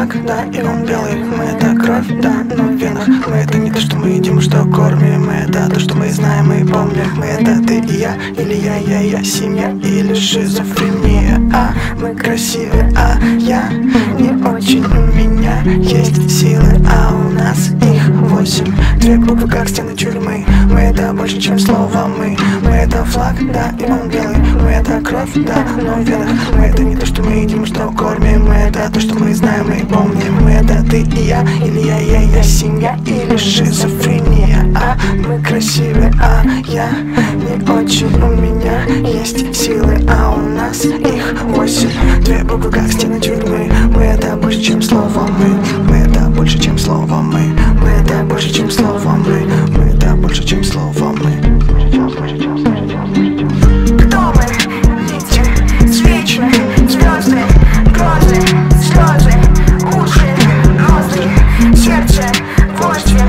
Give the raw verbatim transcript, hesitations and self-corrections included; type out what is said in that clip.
флаг, да, и он белый. Мы это кровь, да, но в венах. Мы это не то, что мы едим, что кормим. Мы это то, что мы знаем и помним. Мы это ты и я, или я, я, я, семья, или шизофрения. А мы красивые, а я не очень. У меня есть силы, а у нас их восемь. Две буквы, как стены тюрьмы. Мы это больше, чем слово мы. Мы это флаг, да, и он белый. Мы это кровь, да, но в венах. Мы это не то, что мы едим, что кормим. Мы это то, что мы знаем и помним. Мы это ты и я, или я, я, я, семья, или шизофрения. А мы красивые, а я не очень. У меня есть силы, а у нас их восемь. Две буквы, как стены тюрьмы. Мы это больше, чем слово мы. Мы это больше, чем слово мы. Мы это больше, чем слово мы. Мы это больше, чем слово мы. Кто мы? Нити, свечи, звезды, грозы, слезы, уши, мозги, сердце, гвозди.